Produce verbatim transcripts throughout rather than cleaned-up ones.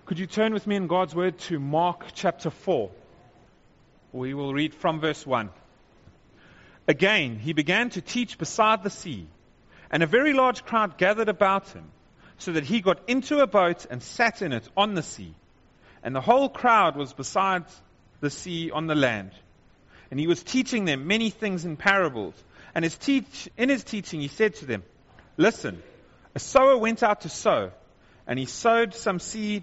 Could you turn with me in God's Word to Mark chapter four? We will read from verse one. Again, he began to teach beside the sea, and a very large crowd gathered about him, so that he got into a boat and sat in it on the sea. And the whole crowd was beside the sea on the land. And he was teaching them many things in parables. And his teach, in his teaching he said to them, Listen, a sower went out to sow, and he sowed some seed,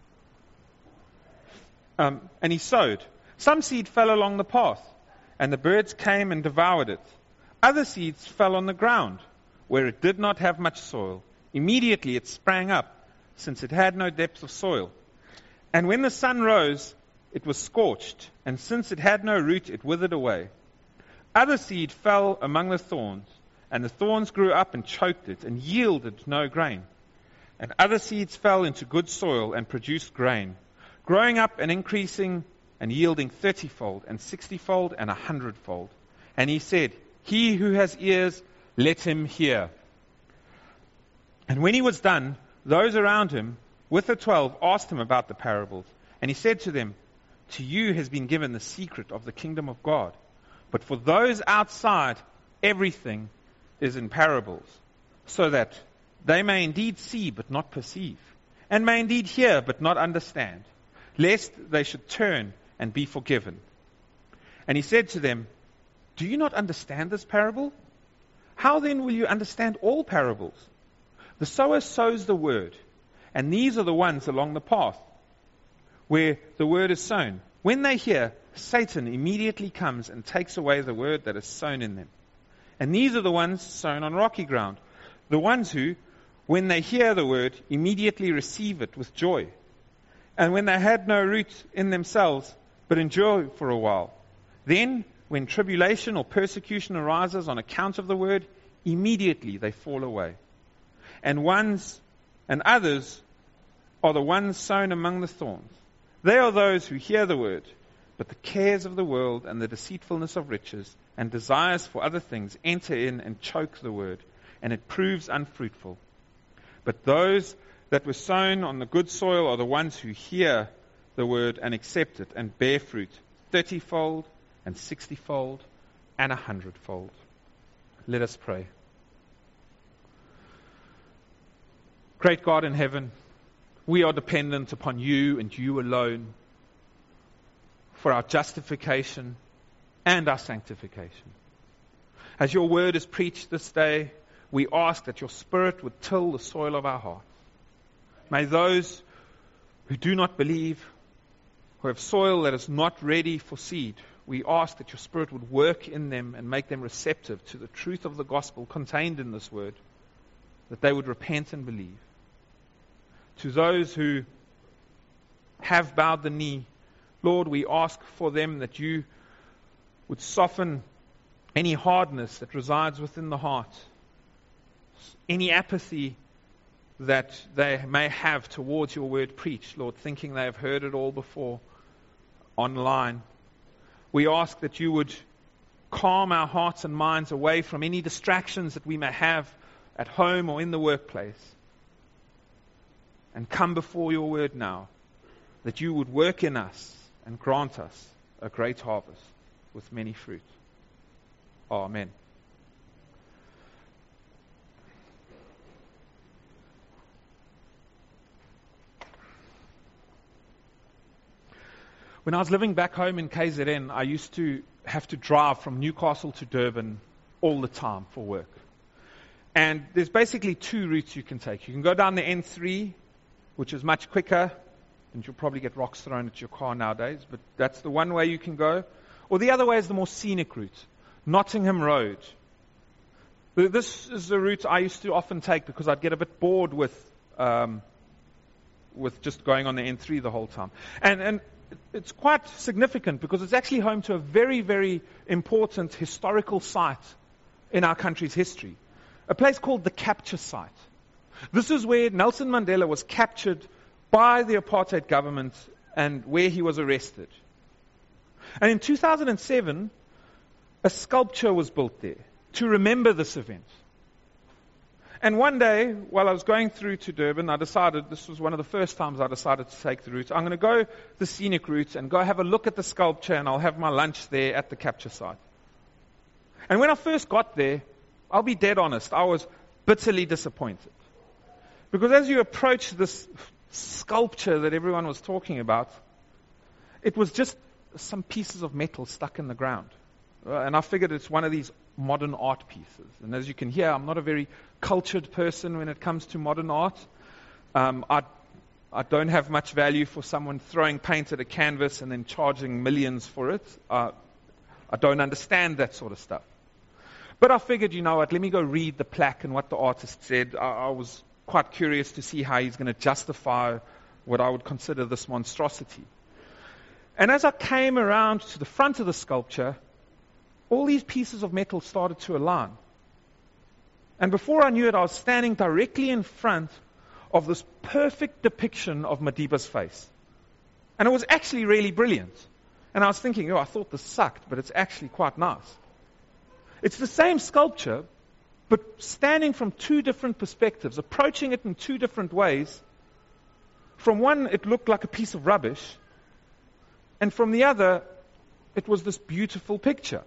um, and he sowed. Some seed fell along the path, and the birds came and devoured it. Other seeds fell on the ground, where it did not have much soil. Immediately it sprang up, since it had no depth of soil. And when the sun rose, it was scorched, and since it had no root, it withered away. Other seed fell among the thorns, and the thorns grew up and choked it, and yielded no grain. And other seeds fell into good soil and produced grain, growing up and increasing and yielding thirtyfold, and sixtyfold, and a hundredfold. And he said, He who has ears, let him hear. And when he was done, those around him, with the twelve, asked him about the parables. And he said to them, To you has been given the secret of the kingdom of God. But for those outside, everything is in parables, so that they may indeed see but not perceive, and may indeed hear but not understand, lest they should turn and be forgiven. And he said to them, Do you not understand this parable? How then will you understand all parables? The sower sows the word, and these are the ones along the path where the word is sown. When they hear, Satan immediately comes and takes away the word that is sown in them. And these are the ones sown on rocky ground, the ones who, when they hear the word, immediately receive it with joy. And when they had no root in themselves, but endure for a while. Then, when tribulation or persecution arises on account of the word, immediately they fall away. And ones and others are the ones sown among the thorns. They are those who hear the word, but the cares of the world and the deceitfulness of riches and desires for other things enter in and choke the word, and it proves unfruitful. But those that were sown on the good soil are the ones who hear the word and accept it and bear fruit, thirtyfold and sixtyfold and a hundredfold. Let us pray. Great God in heaven, we are dependent upon you and you alone for our justification and our sanctification. As your word is preached this day, we ask that your Spirit would till the soil of our hearts. May those who do not believe, who have soil that is not ready for seed, we ask that your Spirit would work in them and make them receptive to the truth of the gospel contained in this word, that they would repent and believe. To those who have bowed the knee, Lord, we ask for them that you would soften any hardness that resides within the heart, any apathy that they may have towards your word preached, Lord, thinking they have heard it all before online. We ask that you would calm our hearts and minds away from any distractions that we may have at home or in the workplace, and come before your word now, that you would work in us and grant us a great harvest with many fruit. Amen. When I was living back home in K Z N, I used to have to drive from Newcastle to Durban all the time for work. And there's basically two routes you can take. You can go down the N three, which is much quicker, and you'll probably get rocks thrown at your car nowadays, but that's the one way you can go. Or the other way is the more scenic route, Nottingham Road. This is the route I used to often take because I'd get a bit bored with um, with just going on the N three the whole time. And, and it's quite significant because it's actually home to a very, very important historical site in our country's history, a place called the Capture Site. This is where Nelson Mandela was captured by the apartheid government and where he was arrested. And in two thousand seven, a sculpture was built there to remember this event. And one day, while I was going through to Durban, I decided, this was one of the first times I decided to take the route, I'm going to go the scenic route and go have a look at the sculpture, and I'll have my lunch there at the capture site. And when I first got there, I'll be dead honest, I was bitterly disappointed. Because as you approach this sculpture that everyone was talking about, it was just some pieces of metal stuck in the ground. Uh, and I figured it's one of these modern art pieces. And as you can hear, I'm not a very cultured person when it comes to modern art. Um, I, I don't have much value for someone throwing paint at a canvas and then charging millions for it. Uh, I don't understand that sort of stuff. But I figured, you know what, let me go read the plaque and what the artist said. I, I was quite curious to see how he's going to justify what I would consider this monstrosity. And as I came around to the front of the sculpture, all these pieces of metal started to align. And before I knew it, I was standing directly in front of this perfect depiction of Madiba's face. And it was actually really brilliant. And I was thinking, oh, I thought this sucked, but it's actually quite nice. It's the same sculpture, but standing from two different perspectives, approaching it in two different ways. From one, it looked like a piece of rubbish. And from the other, it was this beautiful picture.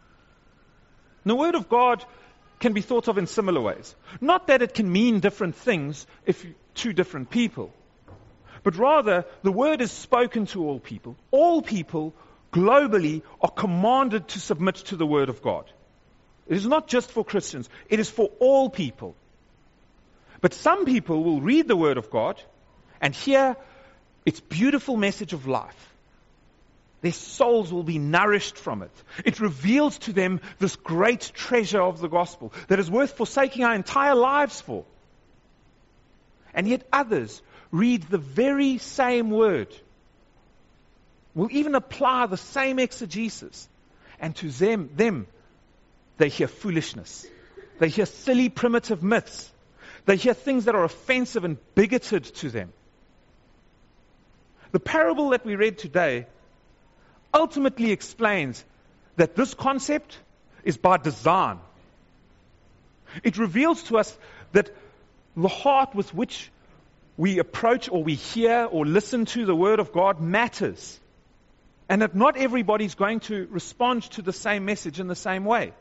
The Word of God can be thought of in similar ways. Not that it can mean different things if you, two different people. But rather, the Word is spoken to all people. All people, globally, are commanded to submit to the Word of God. It is not just for Christians. It is for all people. But some people will read the Word of God and hear its beautiful message of life. Their souls will be nourished from it. It reveals to them this great treasure of the gospel that is worth forsaking our entire lives for. And yet others read the very same word, will even apply the same exegesis, and to them, them they hear foolishness. They hear silly primitive myths. They hear things that are offensive and bigoted to them. The parable that we read today ultimately explains that this concept is by design. It reveals to us that the heart with which we approach or we hear or listen to the Word of God matters. And that not everybody's going to respond to the same message in the same way.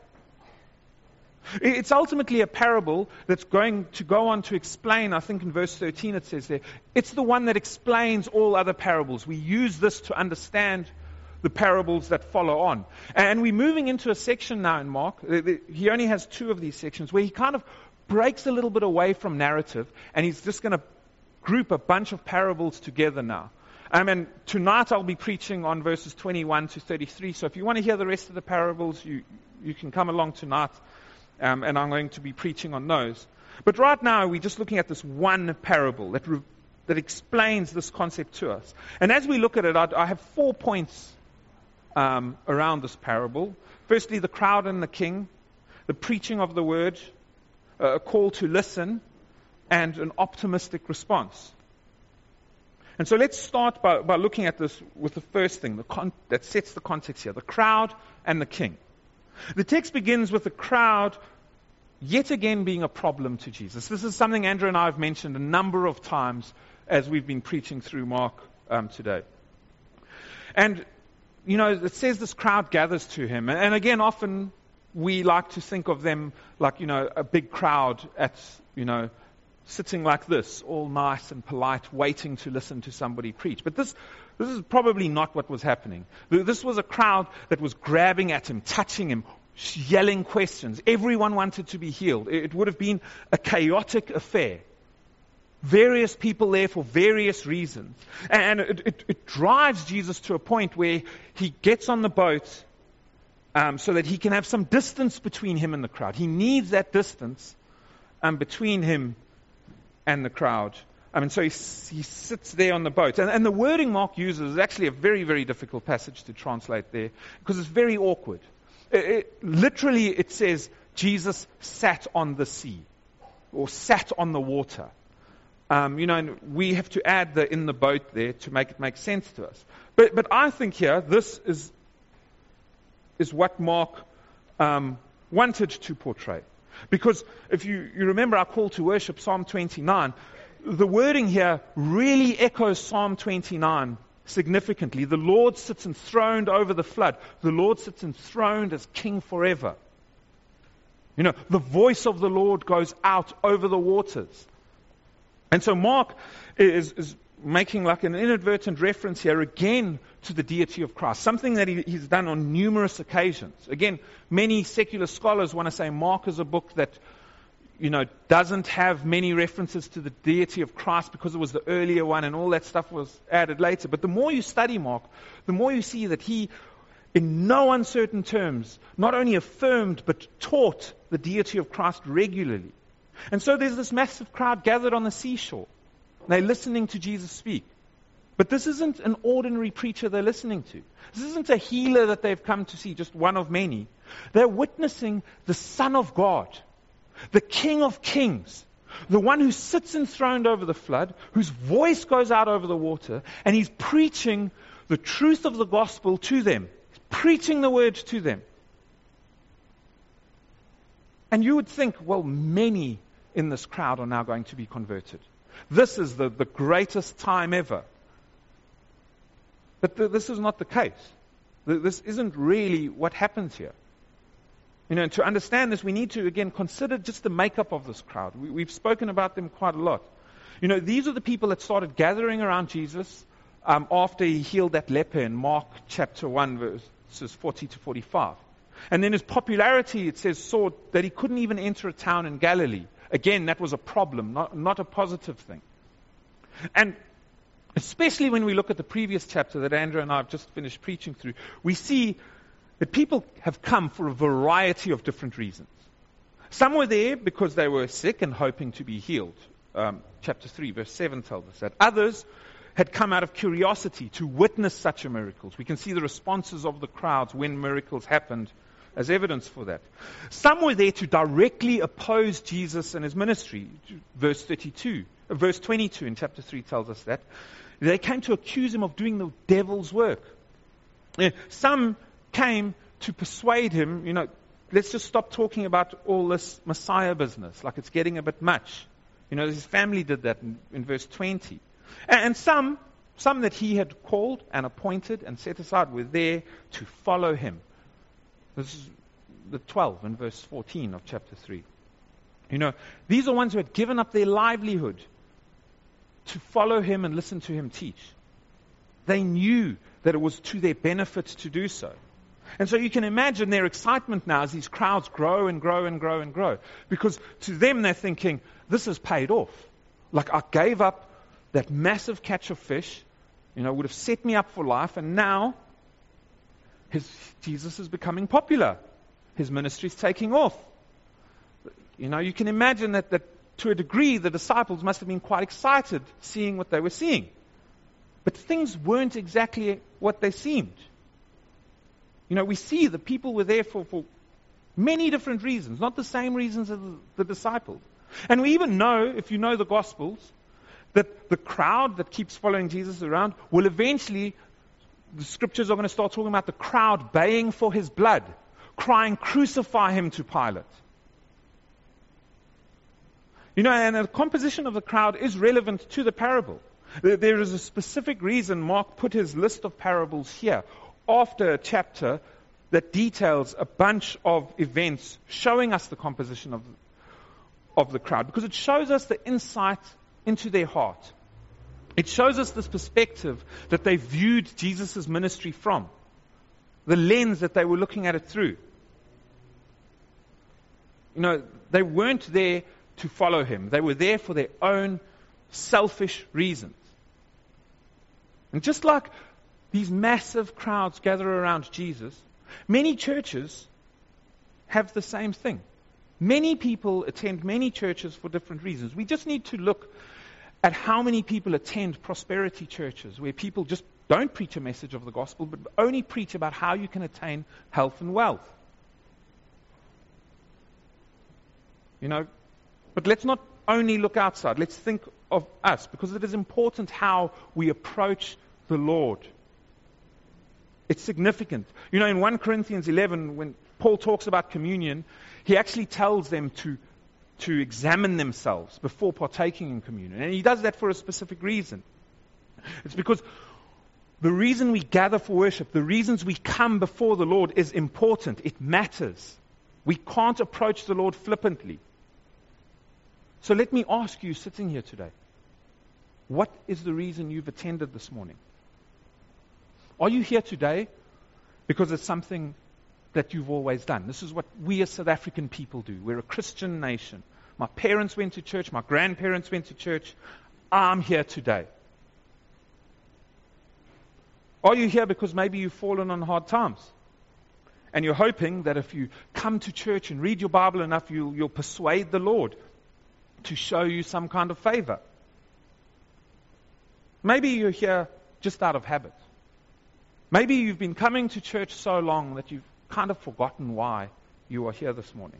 It's ultimately a parable that's going to go on to explain, I think in verse thirteen it says there, it's the one that explains all other parables. We use this to understand the parables that follow on. And we're moving into a section now in Mark. He only has two of these sections where he kind of breaks a little bit away from narrative, and he's just going to group a bunch of parables together now. Um, and tonight I'll be preaching on verses twenty-one to thirty-three. So if you want to hear the rest of the parables, you, you can come along tonight, um, and I'm going to be preaching on those. But right now we're just looking at this one parable that, re- that explains this concept to us. And as we look at it, I, I have four points Um, around this parable. Firstly, the crowd and the king, the preaching of the word, uh, a call to listen, and an optimistic response. And so let's start by, by looking at this with the first thing the con- that sets the context here, the crowd and the king. The text begins with the crowd yet again being a problem to Jesus. This is something Andrew and I have mentioned a number of times as we've been preaching through Mark um, today. And you know, it says this crowd gathers to him. And again, often we like to think of them like, you know, a big crowd at, you know, sitting like this, all nice and polite, waiting to listen to somebody preach. But this, this is probably not what was happening. This was a crowd that was grabbing at him, touching him, yelling questions. Everyone wanted to be healed. It would have been a chaotic affair. Various people there for various reasons. And it, it, it drives Jesus to a point where he gets on the boat um, so that he can have some distance between him and the crowd. He needs that distance um, between him and the crowd. I mean, so he, he sits there on the boat. And, and the wording Mark uses is actually a very, very difficult passage to translate there because it's very awkward. It, it, literally, it says Jesus sat on the sea or sat on the water. Um, you know, and we have to add the in the boat there to make it make sense to us. But but I think here, this is is what Mark um, wanted to portray. Because if you, you remember our call to worship, Psalm twenty-nine, the wording here really echoes Psalm twenty-nine significantly. The Lord sits enthroned over the flood. The Lord sits enthroned as King forever. You know, the voice of the Lord goes out over the waters. And so Mark is, is making like an inadvertent reference here again to the deity of Christ, something that he, he's done on numerous occasions. Again, many secular scholars want to say Mark is a book that, you know, doesn't have many references to the deity of Christ because it was the earlier one and all that stuff was added later. But the more you study Mark, the more you see that he, in no uncertain terms, not only affirmed but taught the deity of Christ regularly. And so there's this massive crowd gathered on the seashore. They're listening to Jesus speak. But this isn't an ordinary preacher they're listening to. This isn't a healer that they've come to see, just one of many. They're witnessing the Son of God, the King of Kings, the one who sits enthroned over the flood, whose voice goes out over the water, and he's preaching the truth of the gospel to them. He's preaching the word to them. And you would think, well, many in this crowd are now going to be converted. This is the, the greatest time ever. But the, this is not the case. The, this isn't really what happens here. You know, and to understand this, we need to, again, consider just the makeup of this crowd. We, we've spoken about them quite a lot. You know, these are the people that started gathering around Jesus um, after he healed that leper in Mark chapter one, verses forty to forty-five. And then his popularity, it says, soared that he couldn't even enter a town in Galilee. Again, that was a problem, not, not a positive thing. And especially when we look at the previous chapter that Andrew and I have just finished preaching through, we see that people have come for a variety of different reasons. Some were there because they were sick and hoping to be healed. Um, chapter three, verse seven tells us that. Others had come out of curiosity to witness such a miracles. We can see the responses of the crowds when miracles happened as evidence for that. Some were there to directly oppose Jesus and his ministry. Verse thirty-two, uh, verse twenty-two in chapter three tells us that. They came to accuse him of doing the devil's work. Yeah, some came to persuade him, you know, let's just stop talking about all this Messiah business, like it's getting a bit much. You know, his family did that in, in verse twenty. And, and some, some that he had called and appointed and set aside were there to follow him. This is the twelve in verse fourteen of chapter three. You know, these are ones who had given up their livelihood to follow him and listen to him teach. They knew that it was to their benefit to do so. And so you can imagine their excitement now as these crowds grow and grow and grow and grow. Because to them they're thinking, this has paid off. Like I gave up that massive catch of fish, you know, would have set me up for life, and now his, Jesus is becoming popular. His ministry is taking off. You know, you can imagine that, that to a degree the disciples must have been quite excited seeing what they were seeing. But things weren't exactly what they seemed. You know, we see the people were there for, for many different reasons, not the same reasons as the, the disciples. And we even know, if you know the Gospels, that the crowd that keeps following Jesus around will eventually, the scriptures are going to start talking about the crowd baying for his blood, crying, crucify him to Pilate. You know, and the composition of the crowd is relevant to the parable. There is a specific reason Mark put his list of parables here after a chapter that details a bunch of events showing us the composition of, of the crowd, because it shows us the insight into their heart. It shows us this perspective that they viewed Jesus' ministry from, the lens that they were looking at it through. You know, they weren't there to follow him. They were there for their own selfish reasons. And just like these massive crowds gather around Jesus, many churches have the same thing. Many people attend many churches for different reasons. We just need to look at how many people attend prosperity churches, where people just don't preach a message of the gospel, but only preach about how you can attain health and wealth. You know, but let's not only look outside. Let's think of us, because it is important how we approach the Lord. It's significant. You know, in First Corinthians eleven, when Paul talks about communion, He actually tells them to, to examine themselves before partaking in communion. And he does that for a specific reason. It's because the reason we gather for worship, the reasons we come before the Lord is important. It matters. We can't approach the Lord flippantly. So let me ask you, sitting here today, what is the reason you've attended this morning? Are you here today because it's something that you've always done? This is what we as South African people do. We're a Christian nation. My parents went to church. My grandparents went to church. I'm here today. Are you here because maybe you've fallen on hard times? And you're hoping that if you come to church and read your Bible enough, you'll, you'll persuade the Lord to show you some kind of favor. Maybe you're here just out of habit. Maybe you've been coming to church so long that you've kind of forgotten why you are here this morning.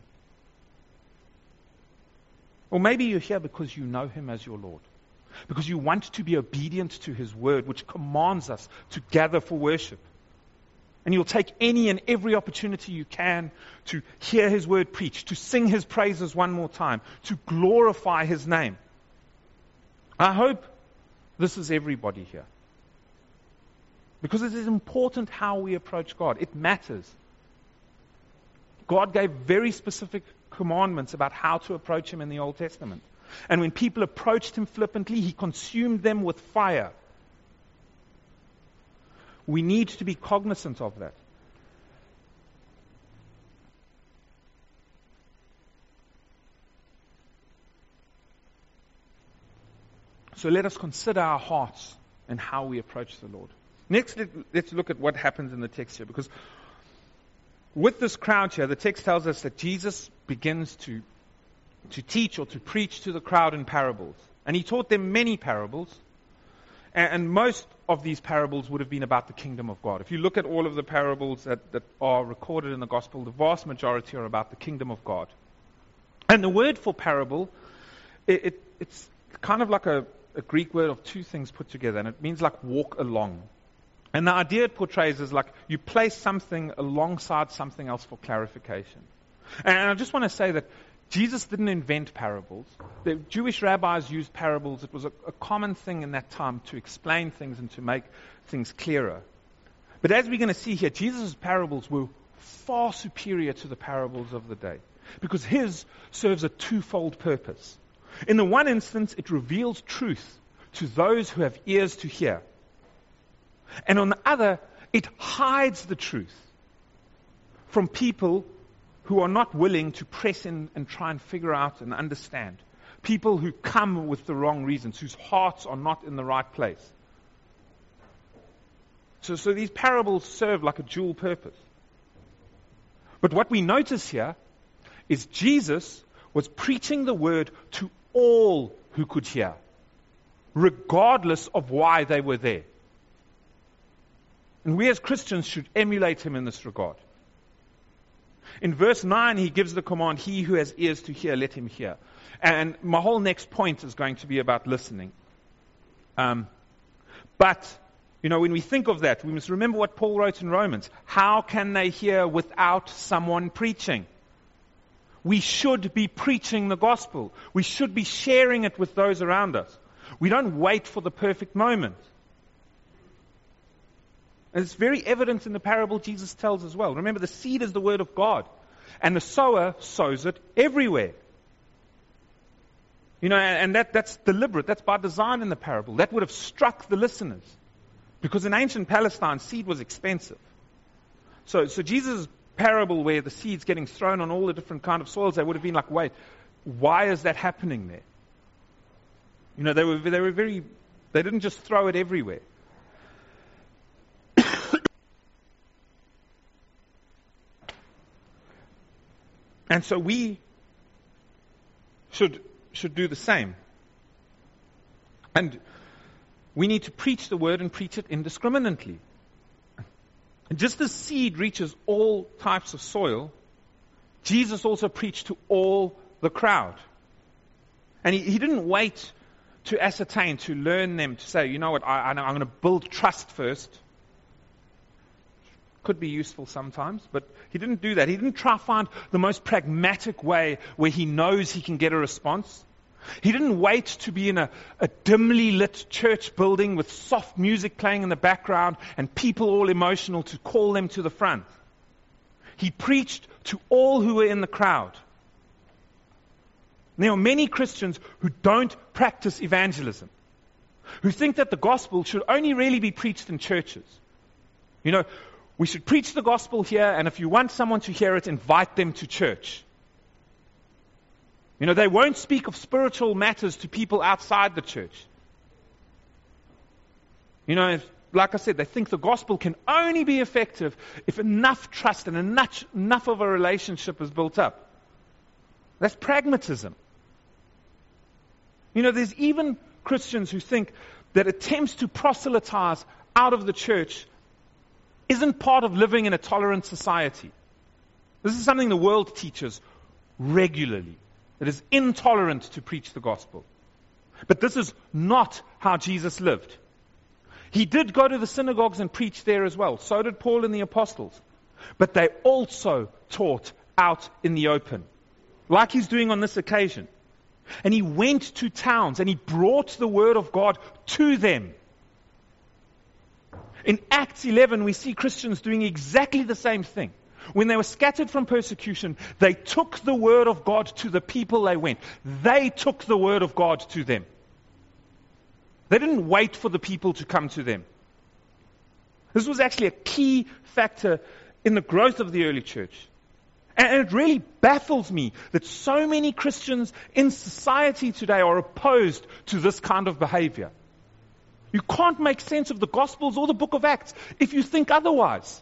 Or maybe you're here because you know Him as your Lord. Because you want to be obedient to His word, which commands us to gather for worship. And you'll take any and every opportunity you can to hear His word preached, to sing His praises one more time, to glorify His name. I hope this is everybody here. Because it is important how we approach God. It matters. God gave very specific commandments about how to approach Him in the Old Testament. And when people approached Him flippantly, He consumed them with fire. We need to be cognizant of that. So let us consider our hearts and how we approach the Lord. Next, let, let's look at what happens in the text here. Because with this crowd here, the text tells us that Jesus begins to, to teach or to preach to the crowd in parables. And He taught them many parables. And, and most of these parables would have been about the kingdom of God. If you look at all of the parables that, that are recorded in the gospel, the vast majority are about the kingdom of God. And the word for parable, it, it, it's kind of like a, a Greek word of two things put together. And it means like walk along. And the idea it portrays is like you place something alongside something else for clarification. And I just want to say that Jesus didn't invent parables. The Jewish rabbis used parables. It was a, a common thing in that time to explain things and to make things clearer. But as we're going to see here, Jesus' parables were far superior to the parables of the day. Because His serves a twofold purpose. In the one instance, it reveals truth to those who have ears to hear. And on the other, it hides the truth from people who are not willing to press in and try and figure out and understand. People who come with the wrong reasons, whose hearts are not in the right place. So, so these parables serve like a dual purpose. But what we notice here is Jesus was preaching the word to all who could hear, regardless of why they were there. And we as Christians should emulate Him in this regard. In verse nine, He gives the command, he who has ears to hear, let him hear. And my whole next point is going to be about listening. Um, but, you know, when we think of that, we must remember what Paul wrote in Romans. How can they hear without someone preaching? We should be preaching the gospel. We should be sharing it with those around us. We don't wait for the perfect moment. And it's very evident in the parable Jesus tells as well. Remember, the seed is the word of God. And the sower sows it everywhere. You know, and that, that's deliberate. That's by design in the parable. That would have struck the listeners. Because in ancient Palestine, seed was expensive. So, so Jesus' parable where the seed's getting thrown on all the different kind of soils, they would have been like, wait, why is that happening there? You know, they were, they were very, they didn't just throw it everywhere. And so we should should do the same. And we need to preach the word and preach it indiscriminately. And just as seed reaches all types of soil, Jesus also preached to all the crowd. And he, he didn't wait to ascertain, to learn them, to say, you know what, I, I know, I'm going to build trust first. Could be useful sometimes, but he didn't do that. He didn't try to find the most pragmatic way where he knows he can get a response. He didn't wait to be in a, a dimly lit church building with soft music playing in the background and people all emotional to call them to the front. He preached to all who were in the crowd. There are many Christians who don't practice evangelism, who think that the gospel should only really be preached in churches. You know, we should preach the gospel here, and if you want someone to hear it, invite them to church. You know, they won't speak of spiritual matters to people outside the church. You know, if, like I said, they think the gospel can only be effective if enough trust and enough, enough of a relationship is built up. That's pragmatism. You know, there's even Christians who think that attempts to proselytize out of the church isn't part of living in a tolerant society. This is something the world teaches regularly. It is intolerant to preach the gospel. But this is not how Jesus lived. He did go to the synagogues and preach there as well. So did Paul and the apostles. But they also taught out in the open, like he's doing on this occasion. And he went to towns and he brought the word of God to them. In Acts eleven, we see Christians doing exactly the same thing. When they were scattered from persecution, they took the word of God to the people they went. They took the word of God to them. They didn't wait for the people to come to them. This was actually a key factor in the growth of the early church. And it really baffles me that so many Christians in society today are opposed to this kind of behavior. You can't make sense of the Gospels or the book of Acts if you think otherwise.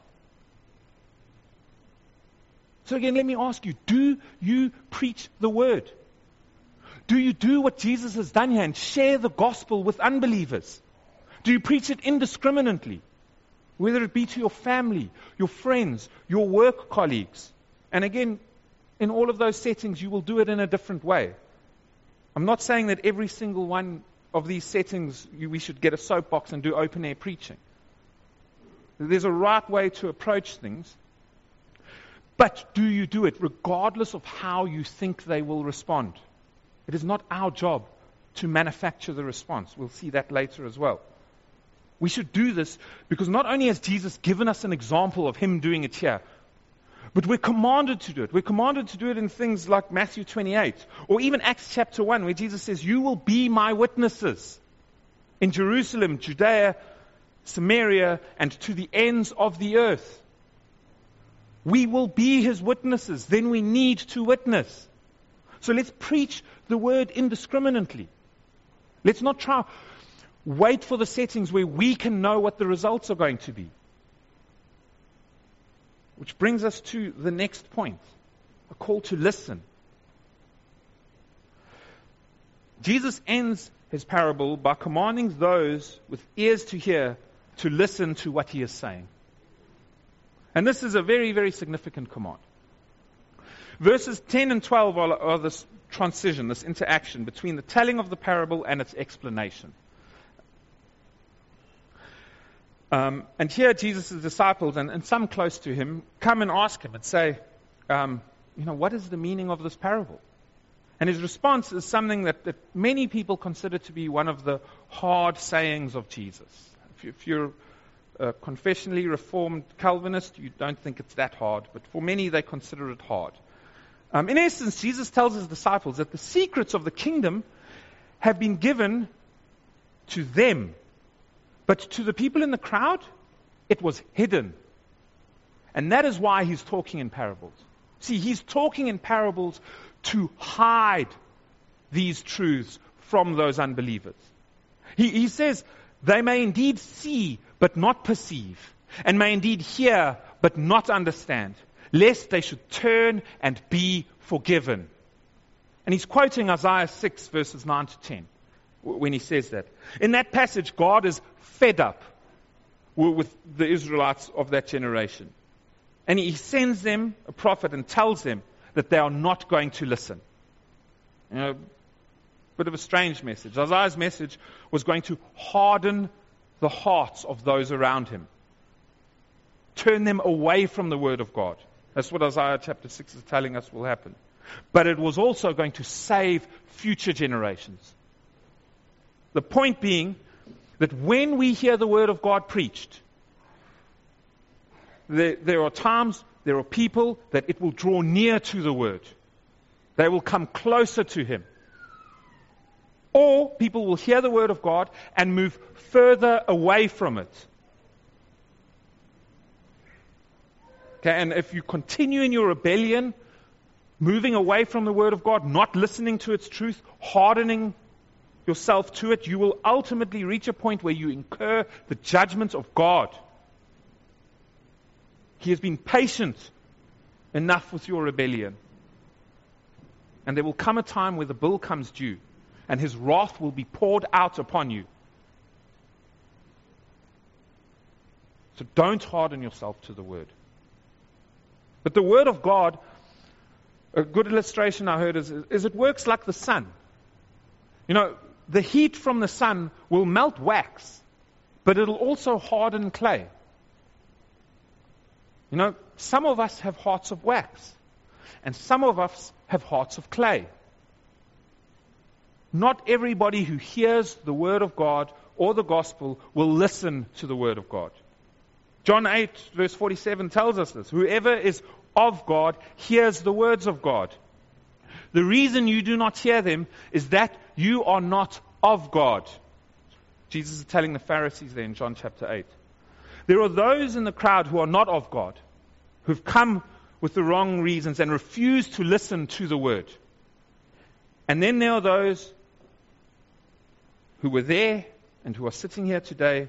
So again, let me ask you, do you preach the word? Do you do what Jesus has done here and share the gospel with unbelievers? Do you preach it indiscriminately? Whether it be to your family, your friends, your work colleagues. And again, in all of those settings, you will do it in a different way. I'm not saying that every single one of these settings, you, we should get a soapbox and do open-air preaching. There's a right way to approach things. But do you do it regardless of how you think they will respond? It is not our job to manufacture the response. We'll see that later as well. We should do this because not only has Jesus given us an example of him doing it here, but we're commanded to do it. We're commanded to do it in things like Matthew twenty-eight, or even Acts chapter one, where Jesus says, you will be my witnesses in Jerusalem, Judea, Samaria, and to the ends of the earth. We will be his witnesses. Then we need to witness. So let's preach the word indiscriminately. Let's not try wait for the settings where we can know what the results are going to be. Which brings us to the next point, a call to listen. Jesus ends his parable by commanding those with ears to hear to listen to what he is saying. And this is a very, very significant command. Verses ten and twelve are, are this transition, this interaction between the telling of the parable and its explanation. Um, and here Jesus' disciples, and, and some close to him, come and ask him and say, um, you know, what is the meaning of this parable? And his response is something that, that many people consider to be one of the hard sayings of Jesus. If, you, if you're a confessionally reformed Calvinist, you don't think it's that hard, but for many they consider it hard. Um, in essence, Jesus tells his disciples that the secrets of the kingdom have been given to them. But to the people in the crowd, it was hidden. And that is why he's talking in parables. See, he's talking in parables to hide these truths from those unbelievers. He, he says, they may indeed see, but not perceive, and may indeed hear, but not understand, lest they should turn and be forgiven. And he's quoting Isaiah six, verses nine to ten, when he says that. In that passage, God is fed up with the Israelites of that generation. And he sends them a prophet and tells them that they are not going to listen. You know, bit of a strange message. Isaiah's message was going to harden the hearts of those around him. turn them away from the Word of God. That's what Isaiah chapter six is telling us will happen. But it was also going to save future generations. The point being that when we hear the Word of God preached, there, there are times, there are people that it will draw near to the Word. They will come closer to Him. Or people will hear the Word of God and move further away from it. Okay, and if you continue in your rebellion, moving away from the Word of God, not listening to its truth, hardening yourself to it, you will ultimately reach a point where you incur the judgment of God. He has been patient enough with your rebellion. And there will come a time where the bill comes due, and His wrath will be poured out upon you. So don't harden yourself to the Word. But the Word of God, a good illustration I heard is, is it works like the sun. You know, the heat from the sun will melt wax, but it'll also harden clay. You know, some of us have hearts of wax, and some of us have hearts of clay. Not everybody who hears the Word of God or the gospel will listen to the Word of God. John eight, verse forty-seven tells us this. Whoever is of God hears the words of God. The reason you do not hear them is that you are not of God. Jesus is telling the Pharisees there in John chapter eight. There are those in the crowd who are not of God, who've come with the wrong reasons and refuse to listen to the Word. And then there are those who were there and who are sitting here today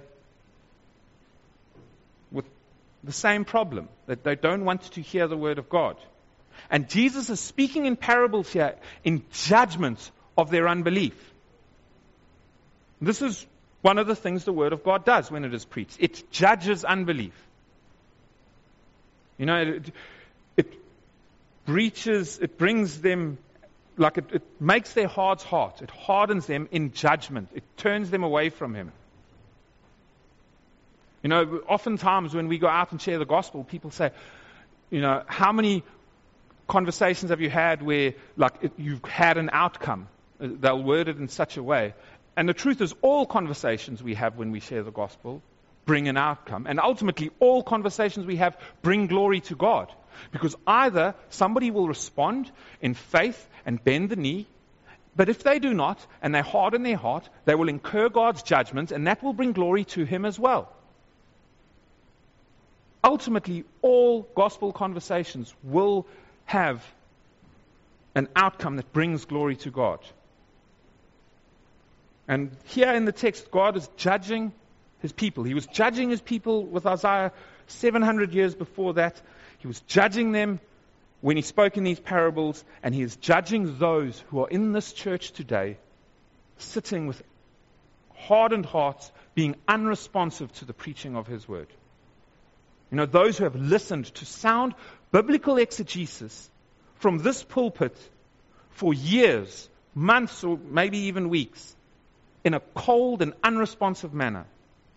with the same problem, that they don't want to hear the Word of God. And Jesus is speaking in parables here in judgment of their unbelief. This is one of the things the Word of God does when it is preached. It judges unbelief. You know, it, it breaches, it brings them, like it, it makes their hearts hard. It hardens them in judgment. It turns them away from Him. You know, oftentimes when we go out and share the gospel, people say, you know, how many conversations have you had where, like, it, you've had an outcome? They'll word it in such a way. And the truth is, all conversations we have when we share the gospel bring an outcome. And ultimately, all conversations we have bring glory to God. Because either somebody will respond in faith and bend the knee, but if they do not, and they harden their heart, they will incur God's judgment, and that will bring glory to Him as well. Ultimately, all gospel conversations will have an outcome that brings glory to God. And here in the text, God is judging His people. He was judging His people with Isaiah seven hundred years before that. He was judging them when He spoke in these parables, and He is judging those who are in this church today, sitting with hardened hearts, being unresponsive to the preaching of His Word. You know, those who have listened to sound biblical exegesis from this pulpit for years, months, or maybe even weeks, in a cold and unresponsive manner.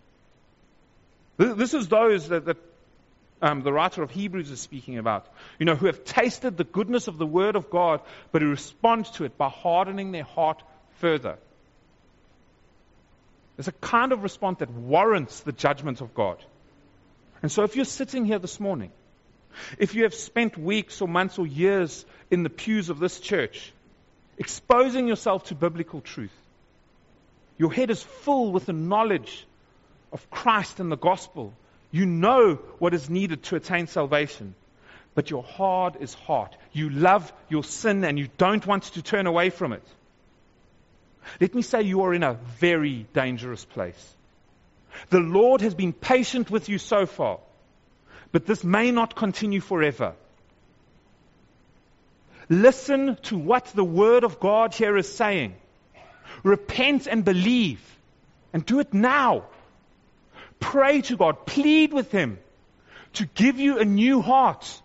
This is those that, that um, the writer of Hebrews is speaking about, you know, who have tasted the goodness of the Word of God, but who respond to it by hardening their heart further. There's a kind of response that warrants the judgment of God. And so if you're sitting here this morning, if you have spent weeks or months or years in the pews of this church, exposing yourself to biblical truth, your head is full with the knowledge of Christ and the gospel. You know what is needed to attain salvation, but your heart is hard. You love your sin and you don't want to turn away from it. Let me say you are in a very dangerous place. The Lord has been patient with you so far, but this may not continue forever. Listen to what the Word of God here is saying. Repent and believe, and do it now. Pray to God, plead with Him to give you a new heart,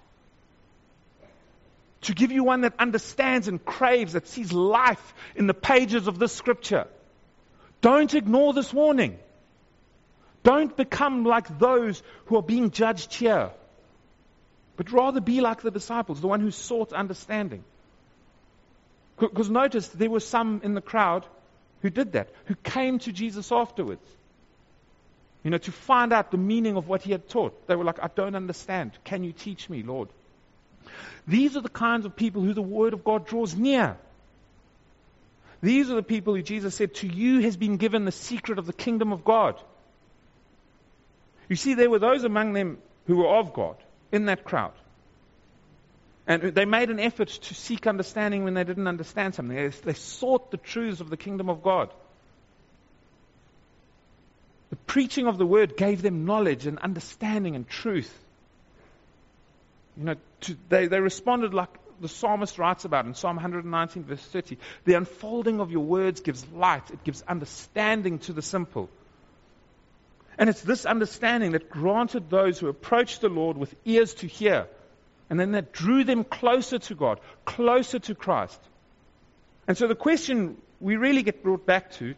to give you one that understands and craves, that sees life in the pages of this scripture. Don't ignore this warning. Don't become like those who are being judged here, but rather be like the disciples, the one who sought understanding. Because notice there were some in the crowd who did that, who came to Jesus afterwards, you know, to find out the meaning of what he had taught. They were like, I don't understand. Can you teach me, Lord? These are the kinds of people who the Word of God draws near. These are the people who Jesus said, to you has been given the secret of the kingdom of God. You see, there were those among them who were of God in that crowd. And they made an effort to seek understanding when they didn't understand something. They, they sought the truths of the kingdom of God. The preaching of the word gave them knowledge and understanding and truth. You know, to, they, they responded like the psalmist writes about in Psalm one nineteen, verse thirty. The unfolding of your words gives light. It gives understanding to the simple. And it's this understanding that granted those who approached the Lord with ears to hear, and then that drew them closer to God, closer to Christ. And so the question we really get brought back to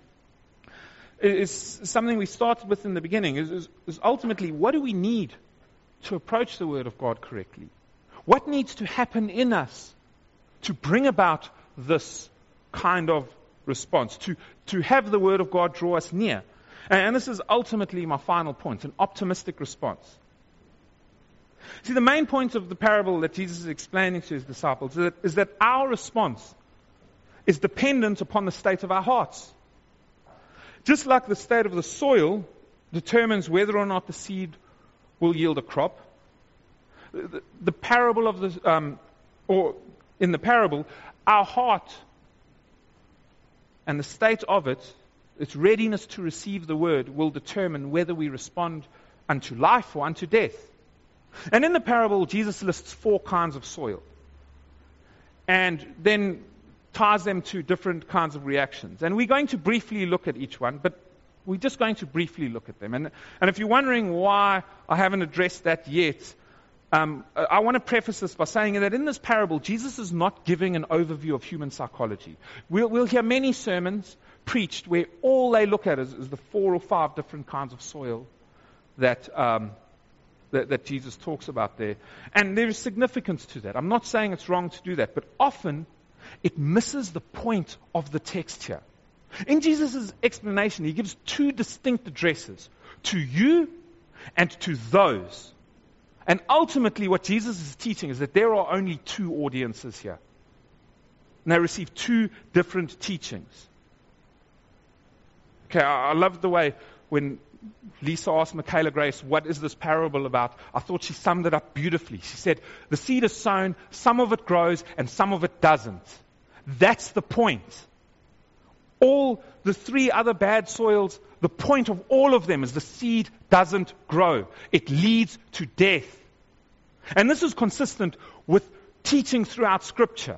is something we started with in the beginning, is, is, is ultimately, what do we need to approach the Word of God correctly? What needs to happen in us to bring about this kind of response, to, to have the Word of God draw us near? And this is ultimately my final point, an optimistic response. See, the main point of the parable that Jesus is explaining to his disciples is that, is that our response is dependent upon the state of our hearts. Just like the state of the soil determines whether or not the seed will yield a crop, the, the parable of the, um, or in the parable, our heart and the state of it, its readiness to receive the word, will determine whether we respond unto life or unto death. And in the parable, Jesus lists four kinds of soil, and then ties them to different kinds of reactions. And we're going to briefly look at each one, but we're just going to briefly look at them. And, and if you're wondering why I haven't addressed that yet, um, I want to preface this by saying that in this parable, Jesus is not giving an overview of human psychology. We'll, we'll hear many sermons preached where all they look at is, is the four or five different kinds of soil that, um, that that Jesus talks about there. And there is significance to that. I'm not saying it's wrong to do that, but often it misses the point of the text here. In Jesus' explanation, he gives two distinct addresses, to you and to those. And ultimately what Jesus is teaching is that there are only two audiences here. And they receive two different teachings. Okay, I, I love the way when Lisa asked Michaela Grace, what is this parable about? I thought she summed it up beautifully. She said, the seed is sown, some of it grows, and some of it doesn't. That's the point. All the three other bad soils, the point of all of them is the seed doesn't grow. It leads to death. And this is consistent with teaching throughout Scripture.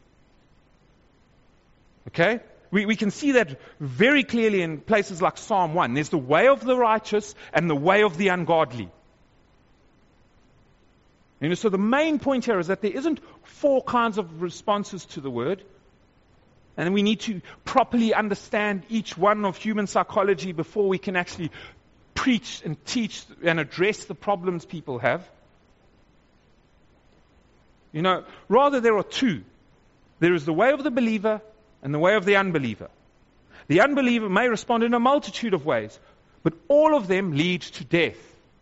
Okay? We, we can see that very clearly in places like Psalm one. There's the way of the righteous and the way of the ungodly. You know, so the main point here is that there isn't four kinds of responses to the word. And we need to properly understand each one of human psychology before we can actually preach and teach and address the problems people have. You know, rather there are two. There is the way of the believer and the way of the unbeliever. The unbeliever may respond in a multitude of ways, but all of them lead to death.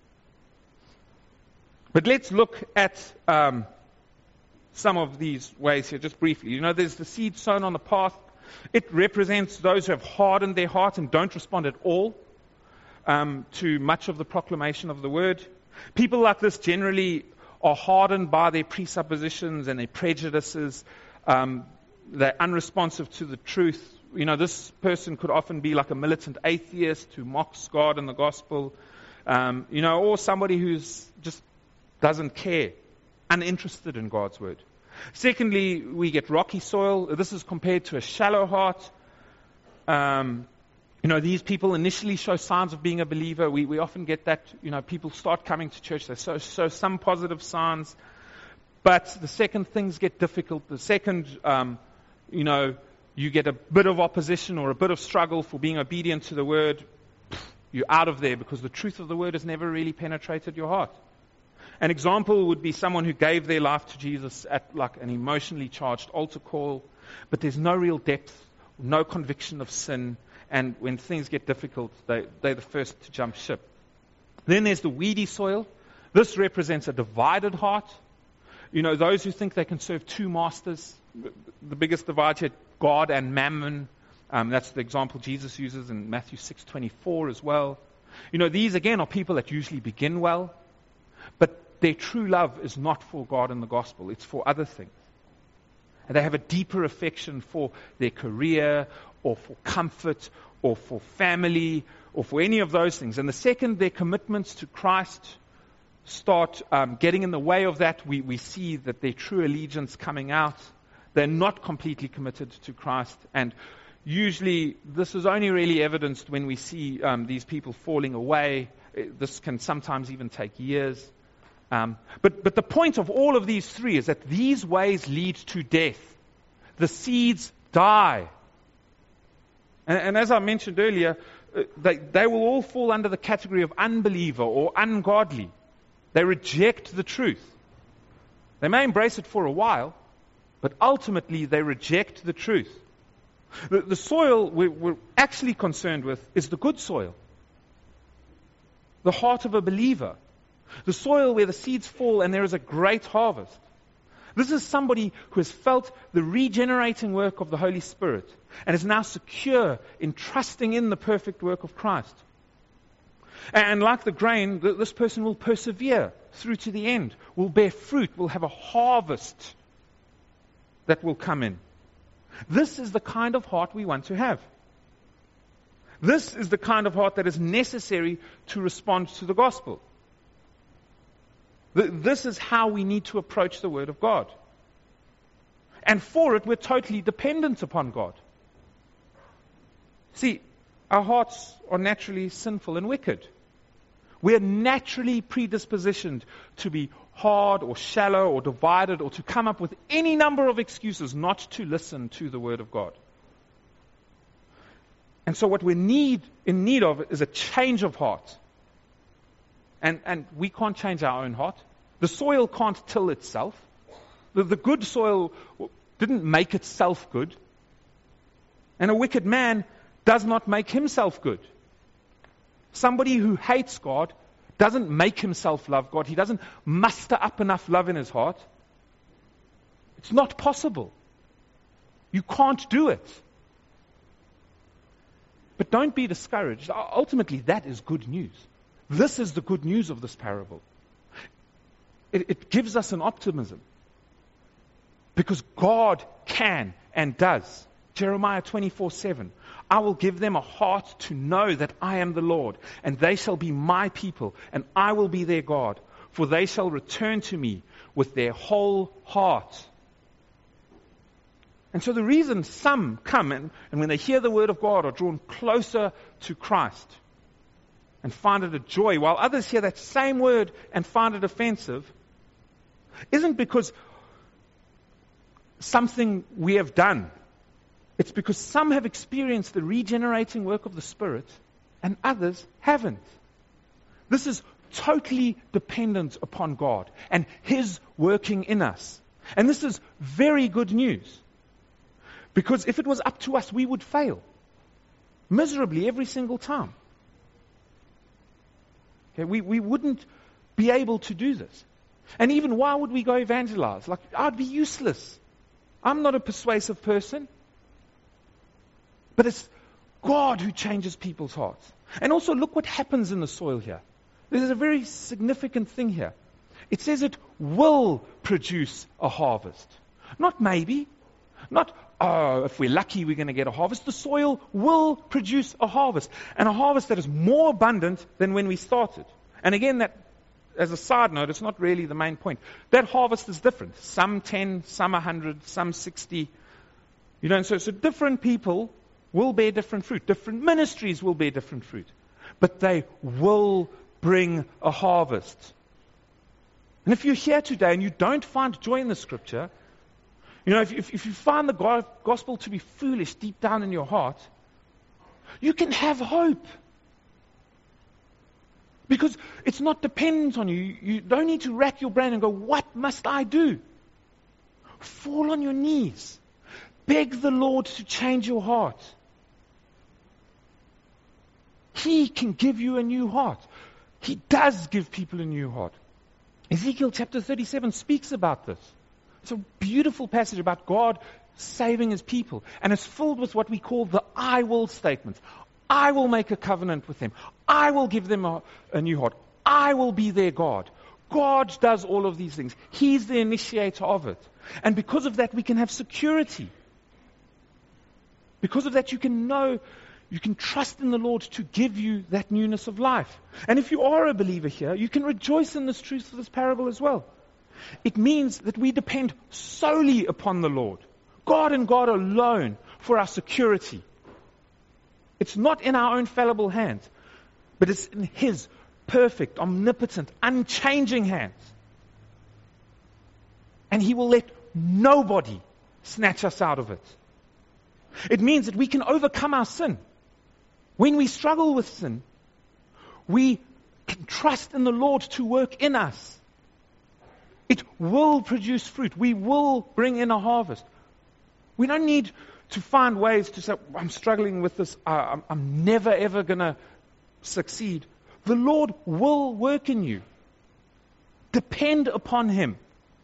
But let's look at um, some of these ways here just briefly. You know, there's the seed sown on the path. It represents those who have hardened their heart and don't respond at all um, to much of the proclamation of the word. People like this generally are hardened by their presuppositions and their prejudices. Um, they're unresponsive to the truth. You know, this person could often be like a militant atheist who mocks God and the gospel. Um, you know, or somebody who's just doesn't care, uninterested in God's word. Secondly, we get rocky soil. This is compared to a shallow heart. Um, you know, these people initially show signs of being a believer. We we often get that, you know, people start coming to church. They show, show some positive signs. But the second things get difficult. The second, um, you know, you get a bit of opposition or a bit of struggle for being obedient to the word. you're out of there because the truth of the word has never really penetrated your heart. An example would be someone who gave their life to Jesus at like an emotionally charged altar call, but there's no real depth, no conviction of sin, and when things get difficult, they, they're the first to jump ship. Then there's the weedy soil. This represents a divided heart. You know, those who think they can serve two masters. The biggest divide here, God and mammon. Um, that's the example Jesus uses in Matthew six twenty-four as well. You know, these again are people that usually begin well, but their true love is not for God and the gospel. It's for other things. And they have a deeper affection for their career or for comfort or for family or for any of those things. And the second their commitments to Christ start um, getting in the way of that, we, we see that their true allegiance coming out. They're not completely committed to Christ. And usually this is only really evidenced when we see um, these people falling away. This can sometimes even take years. Um, but, but the point of all of these three is that these ways lead to death. The seeds die. And, and as I mentioned earlier, uh, they, they will all fall under the category of unbeliever or ungodly. They reject the truth. They may embrace it for a while, but ultimately they reject the truth. The, the soil we're, we're actually concerned with is the good soil. The heart of a believer. The soil where the seeds fall and there is a great harvest. This is somebody who has felt the regenerating work of the Holy Spirit and is now secure in trusting in the perfect work of Christ. And like the grain, this person will persevere through to the end, will bear fruit, will have a harvest that will come in. This is the kind of heart we want to have. This is the kind of heart that is necessary to respond to the gospel. This is how we need to approach the Word of God. And for it, we're totally dependent upon God. See, our hearts are naturally sinful and wicked. We're naturally predispositioned to be hard or shallow or divided or to come up with any number of excuses not to listen to the Word of God. And so what we need in need of is a change of heart. And, and we can't change our own heart. The soil can't till itself. The, the good soil didn't make itself good. And a wicked man does not make himself good. Somebody who hates God doesn't make himself love God. He doesn't muster up enough love in his heart. It's not possible. You can't do it. But don't be discouraged. Ultimately, that is good news. This is the good news of this parable. It, it gives us an optimism. Because God can and does. Jeremiah twenty-four seven. I will give them a heart to know that I am the Lord, and they shall be my people, and I will be their God, for they shall return to me with their whole heart. And so the reason some come and, and when they hear the word of God are drawn closer to Christ and find it a joy, while others hear that same word and find it offensive, isn't because something we have done. It's because some have experienced the regenerating work of the Spirit and others haven't. This is totally dependent upon God and His working in us. And this is very good news. Because if it was up to us, we would fail miserably every single time. Okay, we, we wouldn't be able to do this. And even why would we go evangelize? Like, I'd be useless. I'm not a persuasive person. But it's God who changes people's hearts. And also look what happens in the soil here. There's a very significant thing here. It says it will produce a harvest. Not maybe. Not, oh, if we're lucky we're going to get a harvest. The soil will produce a harvest. And a harvest that is more abundant than when we started. And again, that, as a side note, it's not really the main point. That harvest is different. Some ten, some a hundred, some sixty. You know, and so, so different people will bear different fruit. Different ministries will bear different fruit. But they will bring a harvest. And if you're here today and you don't find joy in the Scripture, you know, if, if, if you find the gospel to be foolish deep down in your heart, you can have hope. Because it's not dependent on you. You don't need to rack your brain and go, what must I do? Fall on your knees. Beg the Lord to change your heart. He can give you a new heart. He does give people a new heart. Ezekiel chapter thirty-seven speaks about this. It's a beautiful passage about God saving His people. And it's filled with what we call the I will statements. I will make a covenant with them. I will give them a, a new heart. I will be their God. God does all of these things. He's the initiator of it. And because of that, we can have security. Because of that, you can know, you can trust in the Lord to give you that newness of life. And if you are a believer here, you can rejoice in this truth of this parable as well. It means that we depend solely upon the Lord, God and God alone, for our security. It's not in our own fallible hands, but it's in His perfect, omnipotent, unchanging hands. And He will let nobody snatch us out of it. It means that we can overcome our sin. When we struggle with sin, we can trust in the Lord to work in us. It will produce fruit. We will bring in a harvest. We don't need to find ways to say, I'm struggling with this, uh, I'm, I'm never ever going to succeed. The Lord will work in you. Depend upon Him.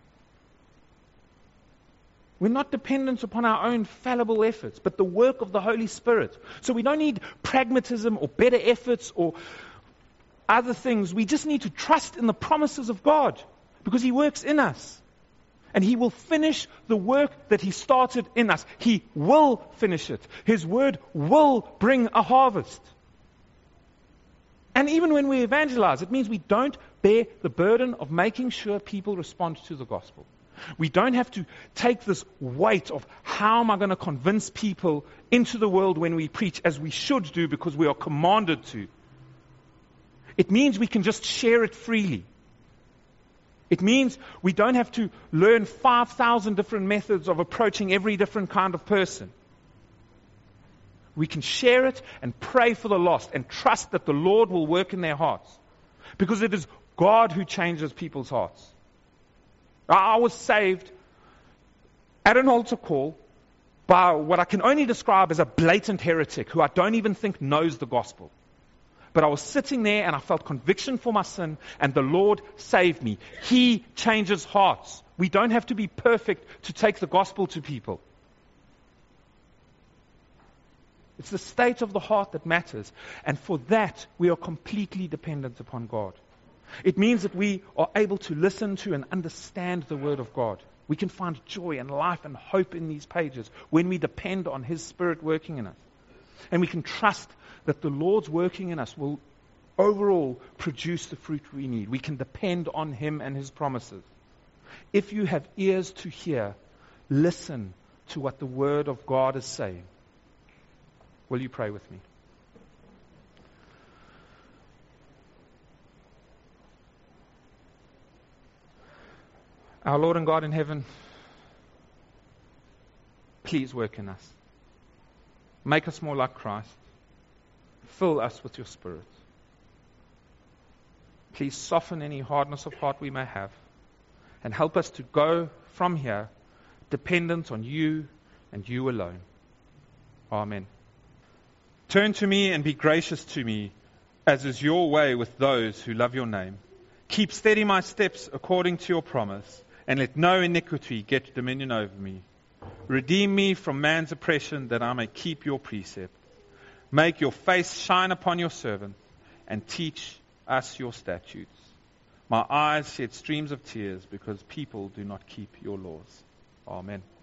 We're not dependent upon our own fallible efforts, but the work of the Holy Spirit. So we don't need pragmatism or better efforts or other things. We just need to trust in the promises of God because He works in us. And He will finish the work that He started in us. He will finish it. His word will bring a harvest. And even when we evangelize, it means we don't bear the burden of making sure people respond to the gospel. We don't have to take this weight of how am I going to convince people into the world when we preach, as we should do because we are commanded to. It means we can just share it freely. It means we don't have to learn five thousand different methods of approaching every different kind of person. We can share it and pray for the lost and trust that the Lord will work in their hearts. Because it is God who changes people's hearts. I was saved at an altar call by what I can only describe as a blatant heretic who I don't even think knows the gospel. But I was sitting there and I felt conviction for my sin and the Lord saved me. He changes hearts. We don't have to be perfect to take the gospel to people. It's the state of the heart that matters. And for that, we are completely dependent upon God. It means that we are able to listen to and understand the Word of God. We can find joy and life and hope in these pages when we depend on His Spirit working in us. And we can trust that the Lord's working in us will overall produce the fruit we need. We can depend on Him and His promises. If you have ears to hear, listen to what the Word of God is saying. Will you pray with me? Our Lord and God in heaven, please work in us. Make us more like Christ. Fill us with your Spirit. Please soften any hardness of heart we may have and help us to go from here dependent on you and you alone. Amen. Turn to me and be gracious to me, as is your way with those who love your name. Keep steady my steps according to your promise, and let no iniquity get dominion over me. Redeem me from man's oppression, that I may keep your precept. Make your face shine upon your servant, and teach us your statutes. My eyes shed streams of tears, because people do not keep your laws. Amen.